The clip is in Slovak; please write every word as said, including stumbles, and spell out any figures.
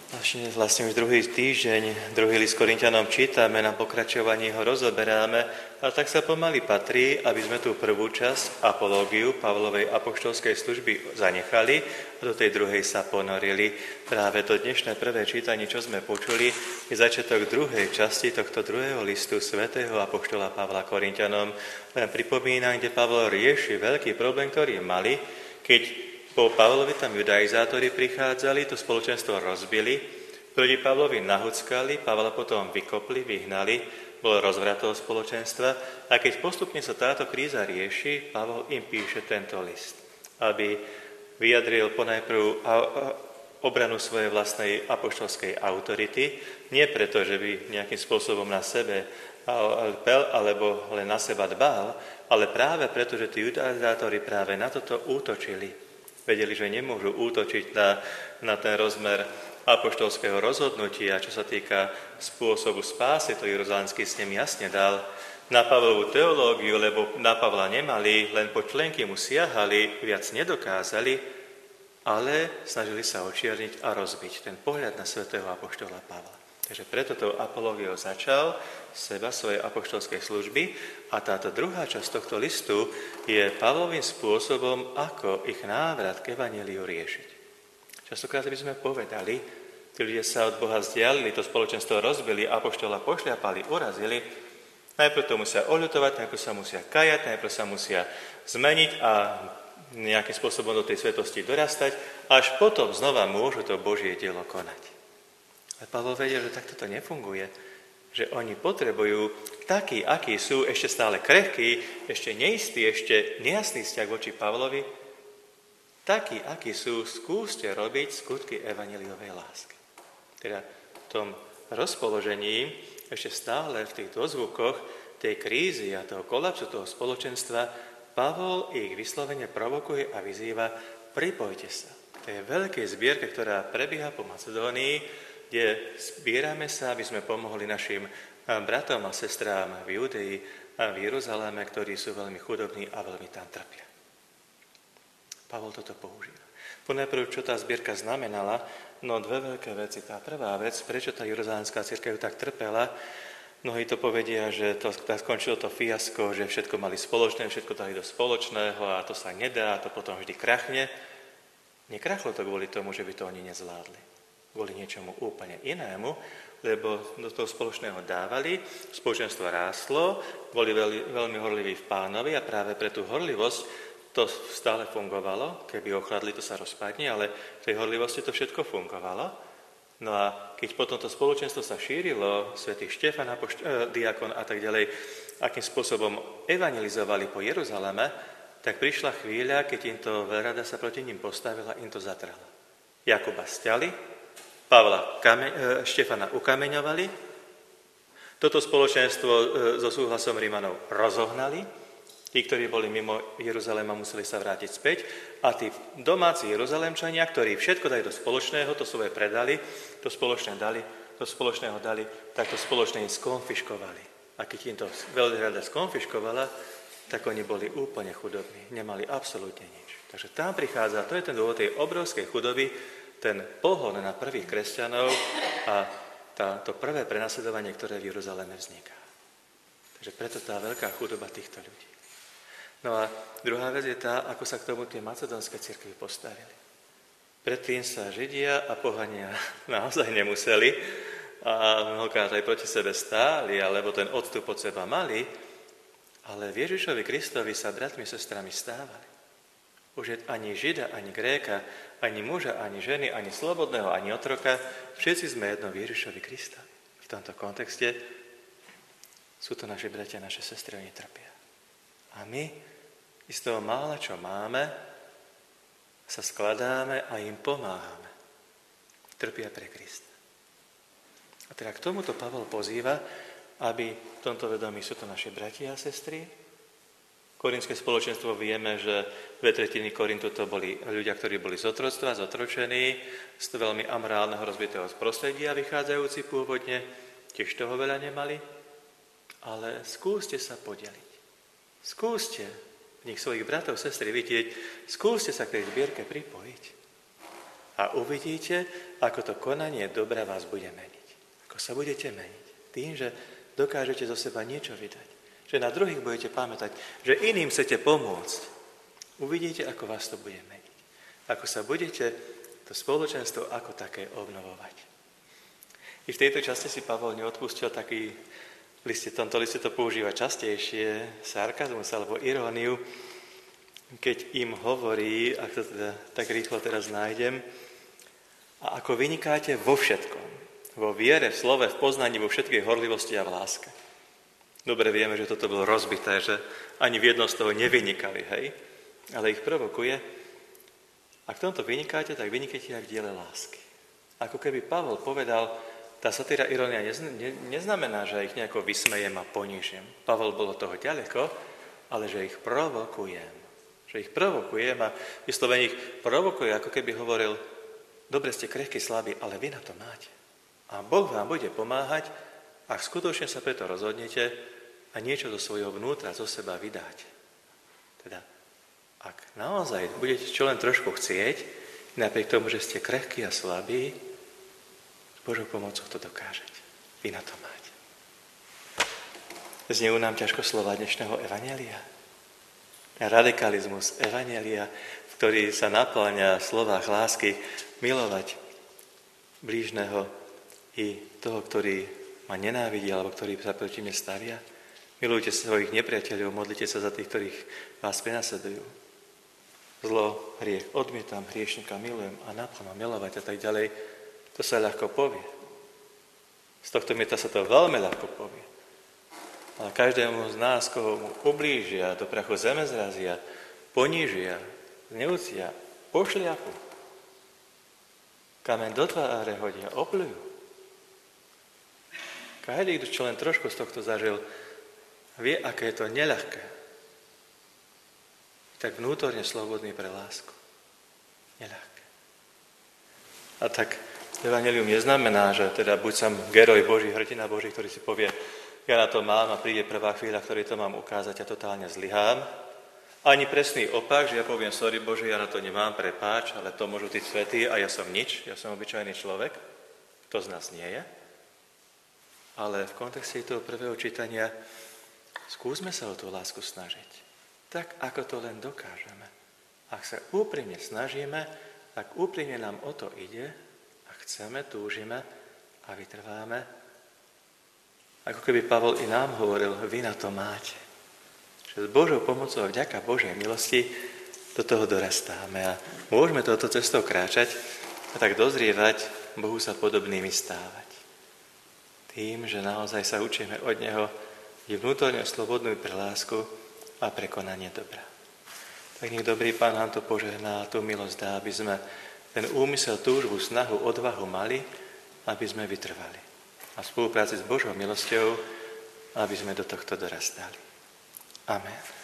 Vlastne, vlastne už druhý týždeň, druhý list Korinťanom čítame, na pokračovanie ho rozoberáme, a tak sa pomaly patrí, aby sme tú prvú časť, apológiu Pavlovej apoštolskej služby zanechali a do tej druhej sa ponorili. Práve to dnešné prvé čítanie, čo sme počuli, je začiatok druhej časti tohto druhého listu svätého apoštola Pavla Korinťanom. Len pripomínam, kde Pavol rieši veľký problém, ktorý mali, keď po Pavlovi tam judaizátori prichádzali, to spoločenstvo rozbili, proti Pavlovi nahuckali, Pavla potom vykopli, vyhnali, bol rozvratov spoločenstva a keď postupne sa táto kríza rieši, Pavol im píše tento list, aby vyjadril ponajprv obranu svojej vlastnej apoštolskej autority, nie preto, že by nejakým spôsobom na sebe pel alebo len na seba dbal, ale práve preto, že tí judaizátori práve na toto útočili. Vedeli, že nemôžu útočiť na, na ten rozmer apoštolského rozhodnutia, čo sa týka spôsobu spásy, to Jeruzalemský snem jasne dal na Pavlovú teológiu, lebo na Pavla nemali, len po členky mu siahali, viac nedokázali, ale snažili sa očierniť a rozbiť ten pohľad na svätého apoštola Pavla. Takže preto tou apológiou začal seba, svojej apoštolskej služby a táto druhá časť tohto listu je Pavlovým spôsobom, ako ich návrat k evanjeliu riešiť. Častokrát by sme povedali, tí ľudia sa od Boha vzdialili, to spoločenstvo rozbili, apoštola pošľapali, urazili, najprv to musia oľutovať, najprv sa musia kajať, najprv sa musia zmeniť a nejakým spôsobom do tej svetosti dorastať, až potom znova môžu to Božie dielo konať. Ale Pavol vedel, že takto to nefunguje, že oni potrebujú takí, akí sú, ešte stále krehkí, ešte neistí, ešte nejasný vzťah voči Pavlovi, takí, akí sú, skúste robiť skutky evanjeliovej lásky. Teda v tom rozpoložení, ešte stále v tých dozvukoch tej krízy a toho kolapsu toho spoločenstva, Pavol ich vyslovene provokuje a vyzýva, pripojte sa. To je veľké zbierke, ktorá prebieha po Macedónii, kde zbierame sa, aby sme pomohli našim bratom a sestrám v Judei a v Jeruzaleme, ktorí sú veľmi chudobní a veľmi tam trpia. Pavol toto používa. Ponajprv, čo tá zbierka znamenala, no dve veľké veci. Tá prvá vec, prečo tá jeruzalemská cirkev tak trpela, mnohí to povedia, že to, tak skončilo to fiasko, že všetko mali spoločné, všetko dali do spoločného a to sa nedá, a to potom vždy krachne. Nekrachlo to kvôli tomu, že by to oni nezvládli. Kvôli niečomu úplne inému, lebo do toho spoločného dávali, spoločenstvo rástlo, boli veľmi, veľmi horliví v Pánovi a práve pre tú horlivosť to stále fungovalo. Keby ochladli, to sa rozpadne, ale v tej horlivosti to všetko fungovalo. No a keď potom to spoločenstvo sa šírilo, svätý Štefan, apošt- eh, diakon a tak ďalej, akým spôsobom evangelizovali po Jeruzaleme, tak prišla chvíľa, keď im to veľrada sa proti ním postavila, im to zatrhla. Jakuba sťali, Pavla kame- Štefana ukameňovali, toto spoločenstvo so súhlasom Rímanov rozohnali, tí, ktorí boli mimo Jeruzalema, museli sa vrátiť späť a tí domáci Jeruzalemčania, ktorí všetko dali do spoločného, to svoje predali, to spoločné dali, to spoločného dali, tak to spoločné im skonfiškovali. A keď im to veľmi rada skonfiškovala, tak oni boli úplne chudobní, nemali absolútne nič. Takže tam prichádza, to je ten dôvod tej obrovskej chudoby, ten pohon na prvých kresťanov a tá, to prvé prenasledovanie, ktoré v Jeruzaleme vzniká. Takže preto tá veľká chudoba týchto ľudí. No a druhá vec je tá, ako sa k tomu tie macedónske cirkvi postavili. Predtým sa Židia a pohania naozaj nemuseli a mnohokrát aj proti sebe stáli, alebo ten odstup od seba mali, ale v Ježišovi Kristovi sa bratmi a sestrami stávali. Už ani Žida, ani Gréka, ani muža, ani ženy, ani slobodného, ani otroka, všetci sme jedno v Ježišovi Krista. V tomto kontexte sú to naši bratia, naše sestry, oni trpia. A my z toho mála, čo máme, sa skladáme a im pomáhame. Trpia pre Krista. A teda k tomuto Pavol pozýva, aby v tomto vedomí sú to naši bratia a sestry. Korintské spoločenstvo vieme, že dve tretiny Korintu to boli ľudia, ktorí boli z otroctva, zotročení, z veľmi amorálneho rozbitého prostredia vychádzajúci pôvodne, tiež toho veľa nemali, ale skúste sa podeliť. Skúste v nich svojich bratov, sestry vidieť, skúste sa k tej zbierke pripojiť. A A uvidíte, ako to konanie dobra vás bude meniť. Ako sa budete meniť. Tým, že dokážete zo seba niečo vydať. Že na druhých budete pamätať, že iným chcete pomôcť. Uvidíte, ako vás to bude meniť. Ako sa budete to spoločenstvo ako také obnovovať. I v tejto časti si Pavol neodpustil taký, v liste, tomto liste to používa častejšie, sarkazmus alebo iróniu, keď im hovorí, ak to teda tak rýchlo teraz nájdem, a ako vynikáte vo všetkom, vo viere, v slove, v poznaní, vo všetkej horlivosti a v láske. Dobre vieme, že toto bolo rozbité, že ani v jednom z toho nevynikali, hej? Ale ich provokuje. Ak v tomto vynikáte, tak vynikajte aj v diele lásky. Ako keby Pavol povedal, tá satíra irónia neznamená, že ich nejako vysmejem a ponížim. Pavol bolo toho ďaleko, ale že ich provokujem. Že ich provokujem a vyslovene ich provokuje, ako keby hovoril, dobre ste krehkí, slabí, ale vy na to máte. A Boh vám bude pomáhať, ak skutočne sa preto rozhodnete a niečo zo svojho vnútra, zo seba vydáte. Teda, ak naozaj budete čo len trošku chcieť, napriek tomu, že ste krehkí a slabí, s Božou pomocou to dokážete. Vy na to máte. Znejú nám ťažko slova dnešného evanjelia. Radikalizmus evanjelia, ktorý sa naplňa v slovách lásky, milovať blížneho i toho, ktorý ma nenávidí, alebo ktorý sa proti mne stavia. Milujte svojich nepriateľov, modlite sa za tých, ktorých vás prenasledujú. Zlo, hriech odmietam, hriešnika milujem a naplno milovať a tak ďalej. To sa ľahko povie. Z tohto miesta sa to veľmi ľahko povie. Ale každému z nás, koho mu ublížia, do prachu zeme zrazia, ponížia, zneúcia, pošliapu, kameň do tváre hodia, opľujú. Každý, kto čo len trošku z tohto zažil, vie, aké je to neľahké. Tak vnútorne slobodný pre lásku. Neľahké. A tak evanjelium neznamená, že teda buď som geroj Boží, hrdina Boží, ktorý si povie, ja na to mám a príde prvá chvíľa, ktorý to mám ukázať a totálne zlyhám. Ani presný opak, že ja poviem, sorry Bože, ja na to nemám, prepáč, ale to môžu tí svätí a ja som nič, ja som obyčajný človek. To z nás nie je. Ale v kontexte toho prvého čítania skúsme sa o tú lásku snažiť. Tak, ako to len dokážeme. Ak sa úprimne snažíme, tak úprimne nám o to ide a chceme, túžime a vytrváme. Ako keby Pavol i nám hovoril, vy na to máte. Že s Božou pomocou a vďaka Božej milosti do toho dorastáme a môžeme touto cestou kráčať a tak dozrievať, Bohu sa podobnými stávať. Tým, že naozaj sa učíme od Neho je vnútorne slobodnú pre lásku a prekonanie dobra. Tak nech dobrý Pán nám to požehná a tú milosť dá, aby sme ten úmysel, túžbu, snahu, odvahu mali, aby sme vytrvali. A v spolupráci s Božou milosťou, aby sme do tohto dorastali. Amen.